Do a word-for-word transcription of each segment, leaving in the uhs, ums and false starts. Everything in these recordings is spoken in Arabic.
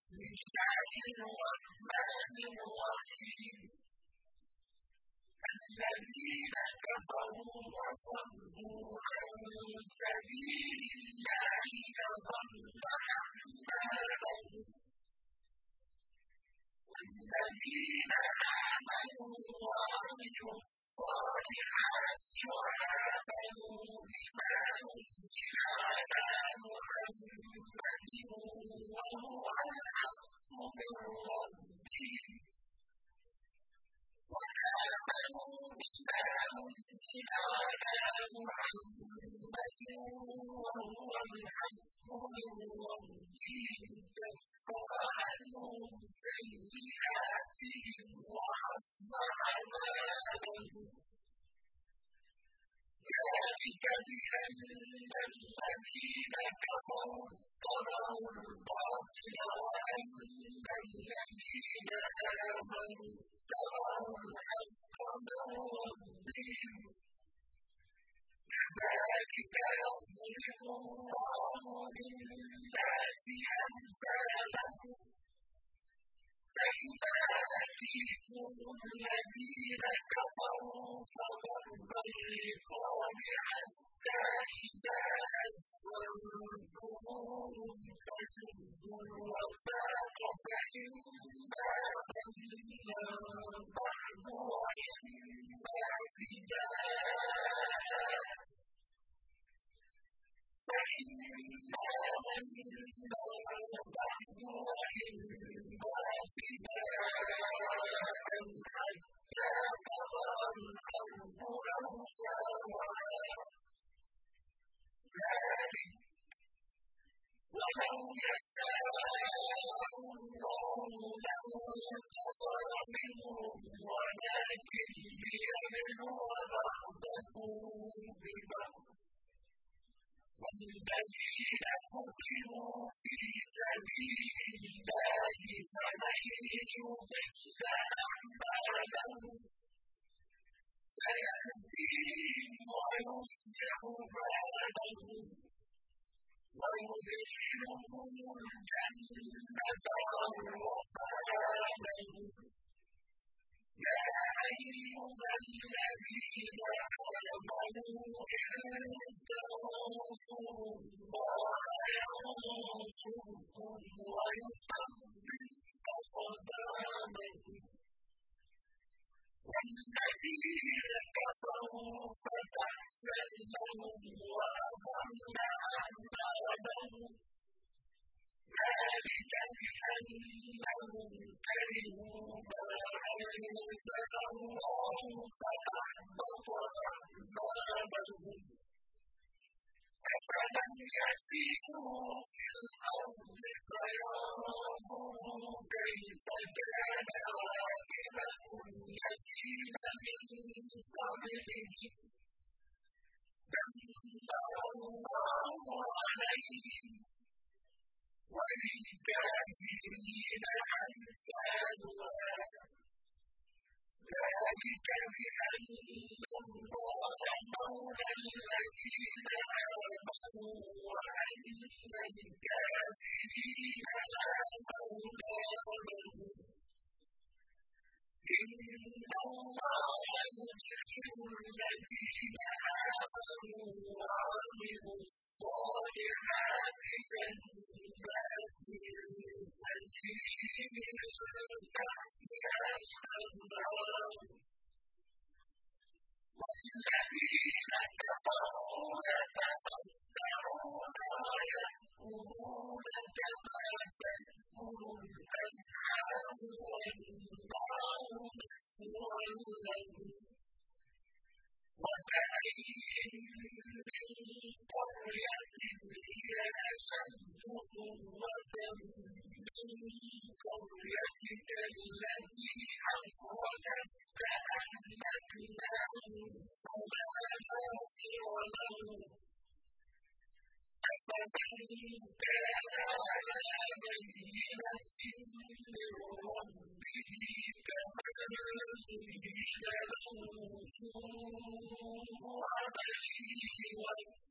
بسم الله الرحمن الرحيم الذين كفروا وصدوا عن سبيل الله أضل أعمالهم والذين آمنوا وعملوا الصالحات وآمنوا بما أنزل على محمد وهو الحق من ربهم وآمنوا بما أنزل على محمد وهو الحق من ربهم كفر عنهم سيئاتهم وأصلح بالهم ذلك بأن الذين كفروا اتبعوا الباطل وأن الذين آمنوا اتبعوا الحق من ربهم كذلك يضرب الله للناس أمثالهم فإذا لقيتم الذين كفروا فضرب الرقاب حتى إذا أثخنتموهم فشدوا الوثاق فإما منا بعد وإما فداء فإما منا بعد وإما فداء حتى تضع الأرض أوزارها ذلك ولو يشاء الله لانتصر منهم ولكن ليبلو بعضكم ببعض والذين قتلوا في سبيل الله فلن يضل أعمالهم سيهديهم ويصلح بالهم ويدخلهم الجنة عرفها لهم يا أيها الذين آمنوا إن تنصروا الله ينصركم ويثبت أقدامكم والذين كفروا فتحسن لهم وأضل أعمالهم ذلك بأنهم كرهوا ما أنزل الله فأحبط أعمالهم أفلم يسيروا في الأرض فينظروا كيف كان عاقبة الذين من قبلهم دمر الله عليهم وللكافرين أمثالها ذلك بأن الله مولى الذين آمنوا وأن الكافرين لا مولى لهم إن الله يدخل الذين آمنوا وعملوا الصالحات جنات تجري من تحتها الأنهار والذين كفروا يتمتعون ويأكلون كما تأكل الأنعام والنار مثوى لهم وكأين من قرية هي أشد قوة من قريتك التي أخرجتك أهلكناهم فلا ناصر لهم أفمن كان على بينة من ربه كمن زين له سوء عمله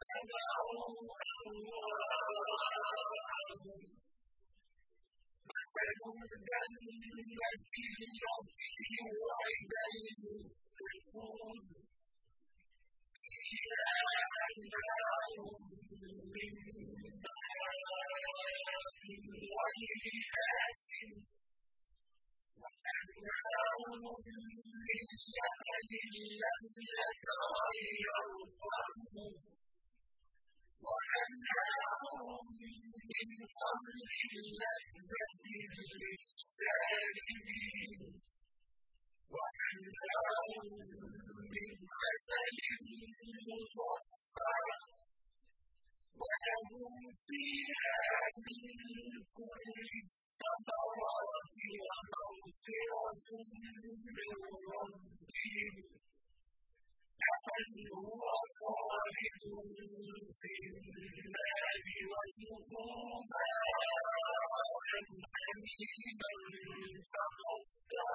واتبعوا أهواءهم الجنة التي وعد المتقون فيها أنهار من ماء غير آسن وأنهار من لبن لم يتغير طعمه وأنهار من خمر لذة للشاربين وأنهار من عسل مصفى ولهم فيها من كل الثمرات ومغفرة من ربهم كمن هو خالد في النار وسقوا ماء حميما فقطع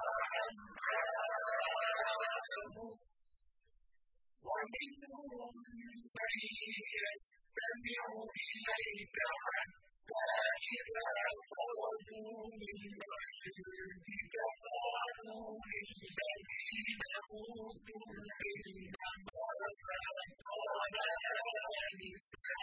أمعاءهم ومنهم من يستمع إليك حتى إذا خرجوا من عندك قالوا للذين أوتوا العلم ماذا قال آنفا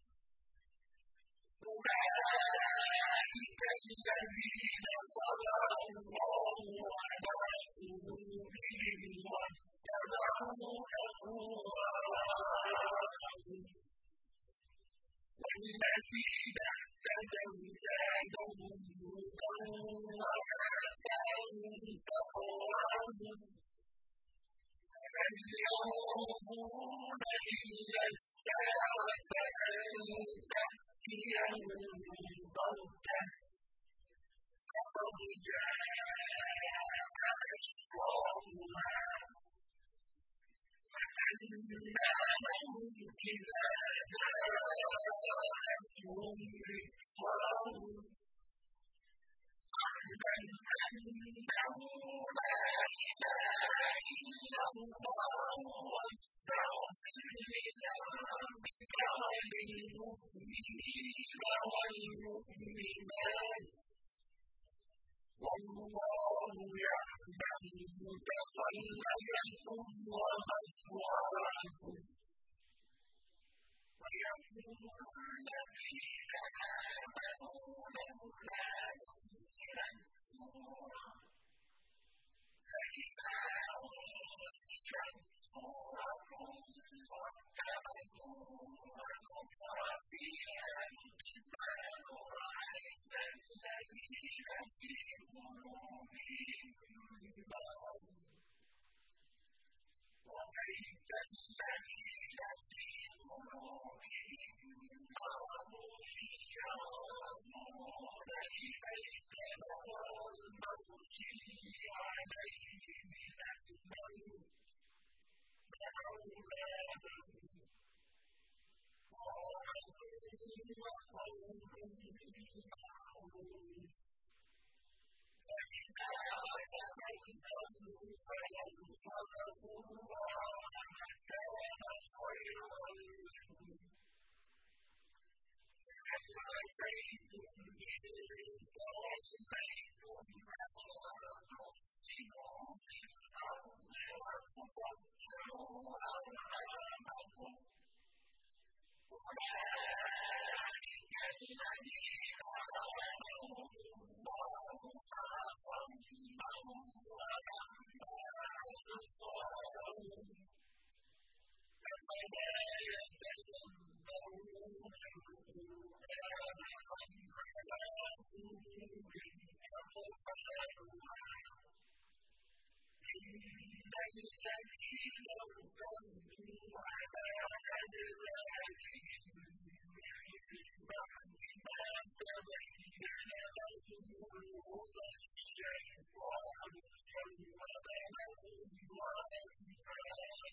أولئك الذين طبع الله على قلوبهم واتبعوا أهواءهم والذين اهتدوا زادهم هدى وآتاهم تقواهم هل ينظرون إلا الساعة أن تأتيهم بغتة فقد جاء أشراطها فأنى لهم إذا جاءتهم ذكراهم اعلم أنه لا إله إلا الله واستغفر لذنبك وللمؤمنين والمؤمنات والله يعلم متقلبكم ومثواكم ويقول الذين آمنوا لولا نزلت سورة فإذا أنزلت سورة محكمة وذكر فيها القتال رأيت الذين في قلوبهم مرض ورأيت الذين في قلوبهم مرض ينظرون إليك نظر المغشي عليه من الموت فأولى لهم طاعة وقول معروف فإذا عزمتم فينصركم الله كان خيرا لكم هل عسيتم إن توليتم أن تفسدوا في الأرض وتقطعوا أرحامكم أولئك الذين لعنهم الله فأصمهم وأعمى أبصارهم أفلا يتدبرون القرآن أم على قلوب أقفالها إن الذين ارتدوا على أدبارهم من بعد ما تبين لهم الهدى الشيطان سول لهم وأمثالهم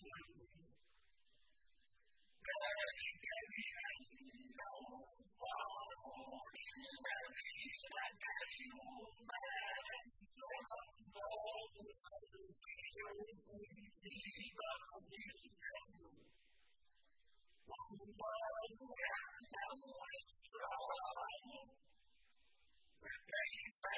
ذلك بأنهم قالوا للذين كرهوا ما أنزل الله سنطيعكم في بعض الأمر والله يعلم إسرارهم فكيف